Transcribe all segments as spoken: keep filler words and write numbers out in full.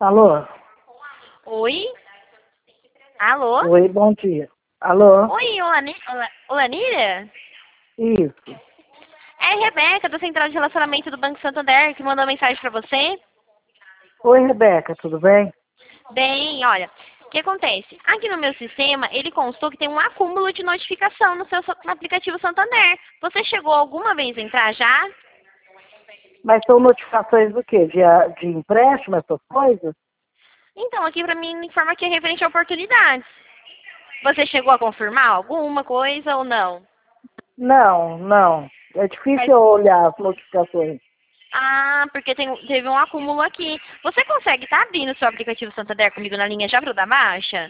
Alô? Oi? Alô? Oi, bom dia. Alô? Oi, Olani... Ola- Olanira? Isso. É a Rebeca, da Central de Relacionamento do Banco Santander, que mandou mensagem pra você. Oi, Rebeca, tudo bem? Bem, olha, o que acontece? Aqui no meu sistema, ele constou que tem um acúmulo de notificação no seu so- no aplicativo Santander. Você chegou alguma vez a entrar já? Mas são notificações do quê? De, a- de empréstimo, essas coisas? Então, aqui pra mim informa que é referente a oportunidades. Você chegou a confirmar alguma coisa ou não? Não, não. É Mas- difícil eu olhar as notificações. Ah, porque tem, teve um acúmulo aqui. Você consegue estar abrindo o seu aplicativo Santander comigo na linha já para eu dar baixa?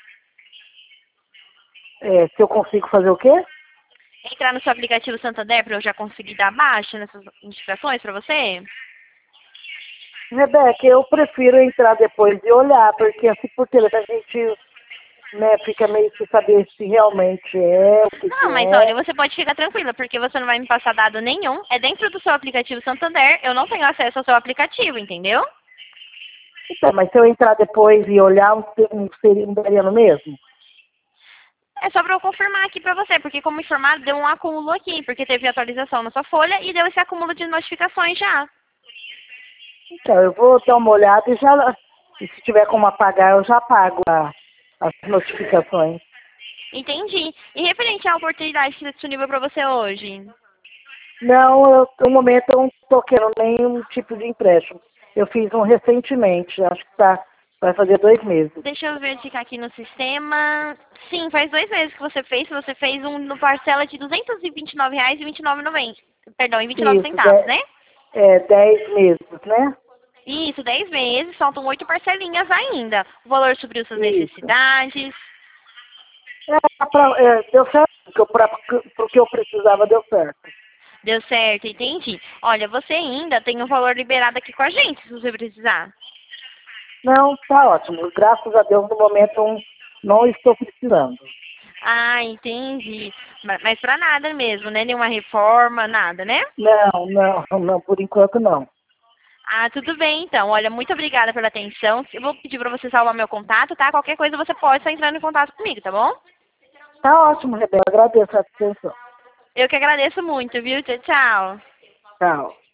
É, se eu consigo fazer o quê? Entrar no seu aplicativo Santander para eu já conseguir dar baixa nessas notificações para você? Rebeca, eu prefiro entrar depois e olhar, porque assim por telefone a gente, né, fica meio sem saber se realmente é, o que que Não, mas é. olha, você pode ficar tranquila, porque você não vai me passar dado nenhum. É dentro do seu aplicativo Santander, eu não tenho acesso ao seu aplicativo, entendeu? Então, mas se eu entrar depois e olhar, não ser- não seria não daria no mesmo? É só para eu confirmar aqui para você, porque como informado, deu um acúmulo aqui, porque teve atualização na sua folha e deu esse acúmulo de notificações já. Então, eu vou dar uma olhada e já, e se tiver como apagar, eu já apago a- as notificações. Entendi. E referente à oportunidade que está disponível para você hoje? Não, eu, no momento eu não estou querendo nenhum tipo de empréstimo. Eu fiz um recentemente, acho que tá, vai fazer dois meses. Deixa eu verificar aqui no sistema. Sim, faz dois meses que você fez. Você fez um no parcela de duzentos e vinte e nove reais e vinte e nove centavos. Perdão, e vinte e nove Isso, centavos, de, né? é, dez meses, né? Isso, dez meses, faltam oito parcelinhas ainda. O valor subiu suas Isso. necessidades. É, pra- é, deu certo, porque eu, pra, porque eu precisava deu certo. Deu certo, entendi. Olha, você ainda tem o valor liberado aqui com a gente, se você precisar. Não, tá ótimo. Graças a Deus, no momento, eu não estou precisando. Ah, entendi. Ma- Mas pra nada mesmo, né? Nenhuma reforma, nada, né? Não, não, não, por enquanto não. Ah, tudo bem então. Olha, muito obrigada pela atenção. Eu vou pedir pra você salvar meu contato, tá? Qualquer coisa você pode estar entrando em contato comigo, tá bom? Tá ótimo, Rebeca. Agradeço a atenção. Eu que agradeço muito, viu? Tchau, tchau. Tchau.